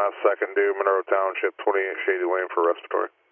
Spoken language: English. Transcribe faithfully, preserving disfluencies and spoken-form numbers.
S second due, Monroe Township, twenty-eight Shady Lane for respiratory.